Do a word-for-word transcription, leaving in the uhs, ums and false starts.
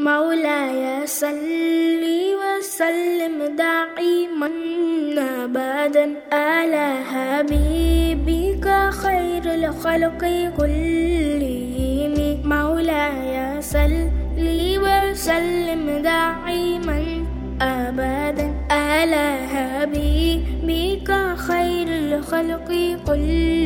مولاي صل وسلم دائما أبدا على حبيبك خير الخلق كلهم. مولاي صل وسلم دائما أبدا على حبيبك خير الخلق كلهم.